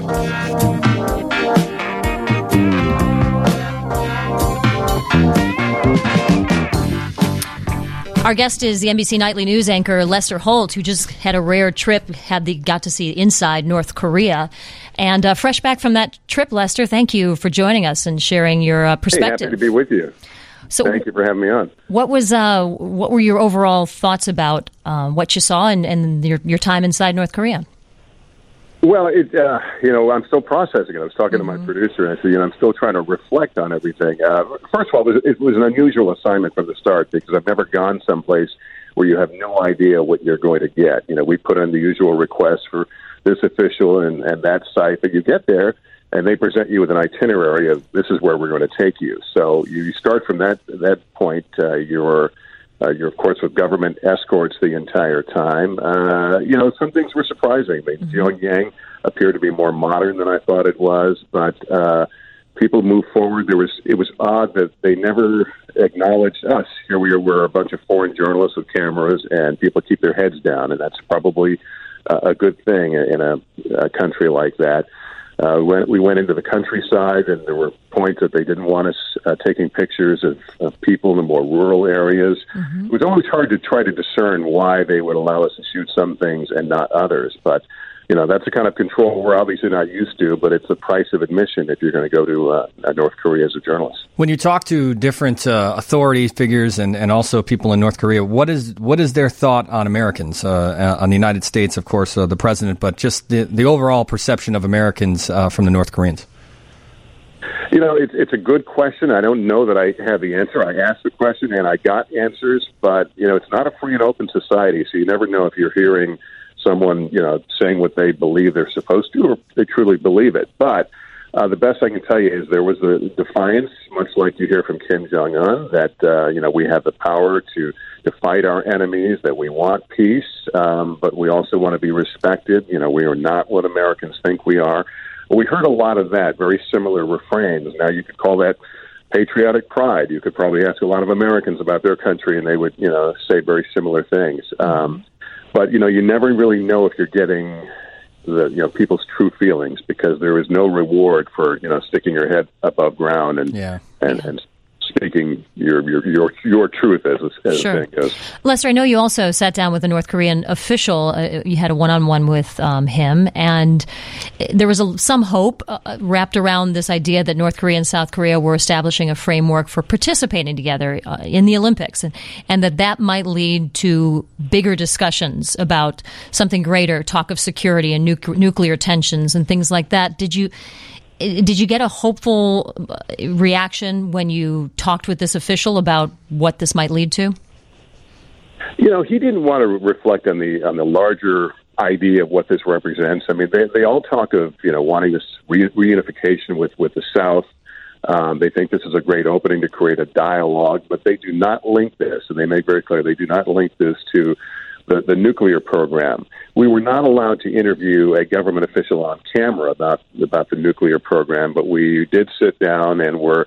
Our guest is the NBC Nightly News anchor Lester Holt, who just had a rare trip, got to see inside North Korea. And fresh back from that trip, Lester, thank you for joining us and sharing your perspective. Hey, happy to be with you. So, thank you for having me on. What were your overall thoughts about what you saw and your time inside North Korea? Well, I'm still processing it. I was talking to my producer, and I said, I'm still trying to reflect on everything. First of all, it was an unusual assignment from the start because I've never gone someplace where you have no idea what you're going to get. We put in the usual request for this official and that site, but you get there, and they present you with an itinerary of this is where we're going to take you. So you start from that point. You're of course with government escorts the entire time. Some things were surprising. Pyongyang appeared to be more modern than I thought it was, but people moved forward. It was odd that they never acknowledged us. Here we were a bunch of foreign journalists with cameras, and people keep their heads down, and that's probably a good thing in a country like that. We went into the countryside, and there were points that they didn't want us taking pictures of people in the more rural areas. Mm-hmm. It was always hard to try to discern why they would allow us to shoot some things and not others. But, that's the kind of control we're obviously not used to, but it's the price of admission if you're going to go to North Korea as a journalist. When you talk to different authority figures and also people in North Korea, what is their thought on Americans, on the United States, of course, the president, but just the overall perception of Americans from the North Koreans? It's a good question. I don't know that I have the answer. I asked the question and I got answers, but, it's not a free and open society, so you never know if you're hearing someone, saying what they believe they're supposed to or they truly believe it. But the best I can tell you is there was a defiance, much like you hear from Kim Jong-un, that, we have the power to fight our enemies, that we want peace, but we also want to be respected. We are not what Americans think we are. We heard a lot of that, very similar refrains. Now, you could call that patriotic pride. You could probably ask a lot of Americans about their country, and they would, say very similar things. But, you never really know if you're getting people's true feelings because there is no reward for, sticking your head above ground and speaking your truth as the sure. thing goes. Lester, I know you also sat down with a North Korean official. You had a one-on-one with him, and there was some hope wrapped around this idea that North Korea and South Korea were establishing a framework for participating together in the Olympics, and that might lead to bigger discussions about something greater, talk of security and nuclear tensions and things like that. Did you get a hopeful reaction when you talked with this official about what this might lead to? He didn't want to reflect on the larger idea of what this represents. I mean, they all talk of wanting this reunification with the South. They think this is a great opening to create a dialogue, but they do not link this, and they make very clear they do not link this to the nuclear program. We were not allowed to interview a government official on camera about the nuclear program, but we did sit down and were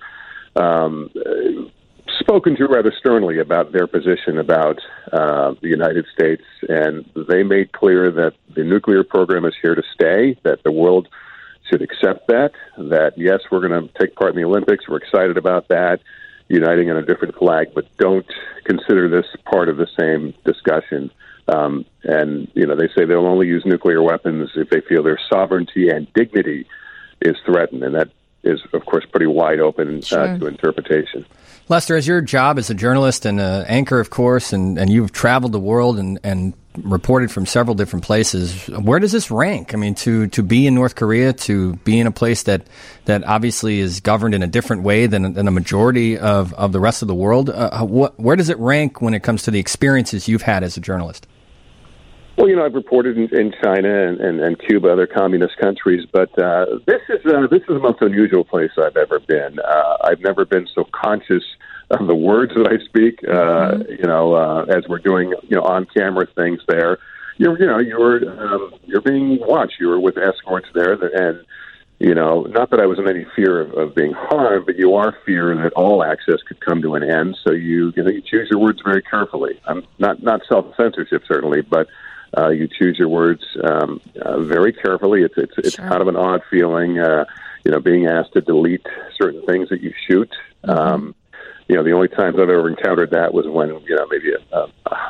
spoken to rather sternly about their position about the United States, and they made clear that the nuclear program is here to stay, that the world should accept that yes, we're going to take part in the Olympics, we're excited about that, uniting on a different flag, but don't consider this part of the same discussion. And they say they'll only use nuclear weapons if they feel their sovereignty and dignity is threatened, and that is, of course, pretty wide open to interpretation. Lester, as your job as a journalist and an anchor, of course, and you've traveled the world and reported from several different places, where does this rank? I mean, to be in North Korea, to be in a place that obviously is governed in a different way than a majority of the rest of the world, where does it rank when it comes to the experiences you've had as a journalist? Well, I've reported in China and Cuba, other communist countries, but this is the most unusual place I've ever been. I've never been so conscious of the words that I speak. As we're doing on camera things there, you're being watched. You were with escorts there, and not that I was in any fear of being harmed, but you are fear that all access could come to an end. So you choose your words very carefully. I'm not self-censorship certainly, but You choose your words very carefully. It's Sure. kind of an odd feeling, being asked to delete certain things that you shoot. Mm-hmm. The only times I've ever encountered that was when, maybe a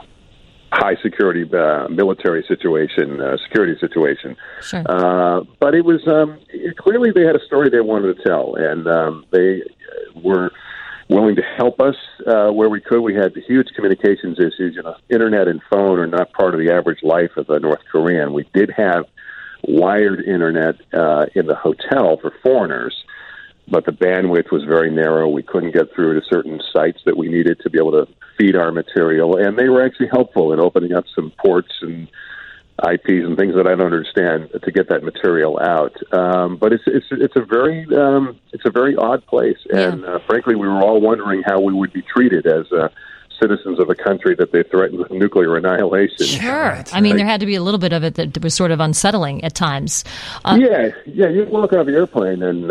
high security military situation, security situation. Sure. But it was clearly they had a story they wanted to tell, and they were willing to help us where we could. We had huge communications issues. Internet and phone are not part of the average life of a North Korean. We did have wired internet in the hotel for foreigners, but the bandwidth was very narrow. We couldn't get through to certain sites that we needed to be able to feed our material, and they were actually helpful in opening up some ports and IPs and things that I don't understand to get that material out. But it's a very odd place, and frankly, we were all wondering how we would be treated as citizens of a country that they threatened with nuclear annihilation. Sure. I mean, there had to be a little bit of it that was sort of unsettling at times. Yeah. You walk out of the airplane and,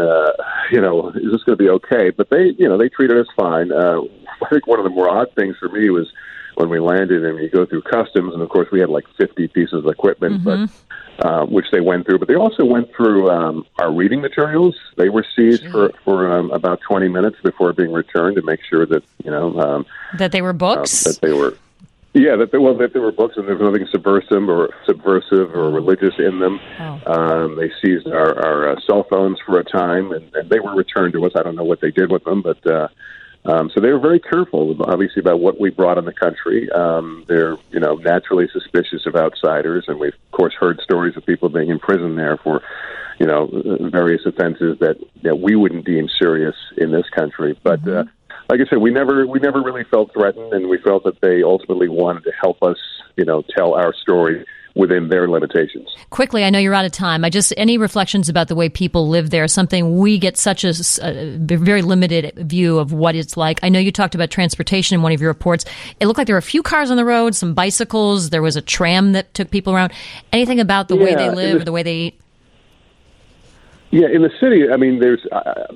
is this going to be okay? But they treated us fine. I think one of the more odd things for me was when we landed and you go through customs, and of course we had like 50 pieces of equipment, but which they went through. But they also went through our reading materials. They were seized for about 20 minutes before being returned to make sure that that they were books. That they were. Yeah, that there were books and there was nothing subversive or religious in them. Oh. They seized our cell phones for a time, and they were returned to us. I don't know what they did with them, but so they were very careful, obviously, about what we brought in the country. They're naturally suspicious of outsiders, and we've of course heard stories of people being imprisoned there for various offenses that we wouldn't deem serious in this country, but. Like I said, we never really felt threatened, and we felt that they ultimately wanted to help us, tell our story within their limitations. Quickly, I know you're out of time. Any reflections about the way people live there, something we get such a very limited view of what it's like. I know you talked about transportation in one of your reports. It looked like there were a few cars on the road, some bicycles. There was a tram that took people around. Anything about the way they live or the way they eat? Yeah, in the city, I mean, there's,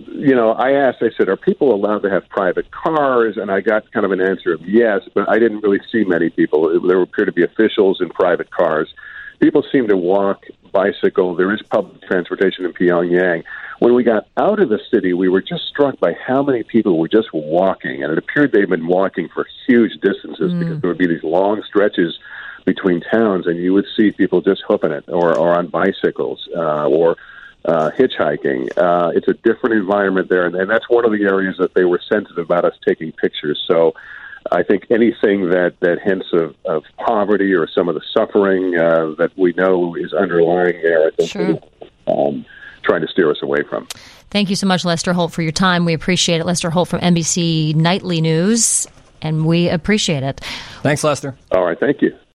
I said, are people allowed to have private cars? And I got kind of an answer of yes, but I didn't really see many people. There appear to be officials in private cars. People seem to walk, bicycle. There is public transportation in Pyongyang. When we got out of the city, we were just struck by how many people were just walking. And it appeared they'd been walking for huge distances because there would be these long stretches between towns, and you would see people just hoofing it or on bicycles or hitchhiking. It's a different environment there, and that's one of the areas that they were sensitive about us taking pictures. So I think anything that hints of poverty or some of the suffering that we know is underlying there, I think they're trying to steer us away from. Thank you so much, Lester Holt, for your time. We appreciate it. Lester Holt from NBC Nightly News, and we appreciate it. Thanks, Lester. All right, thank you.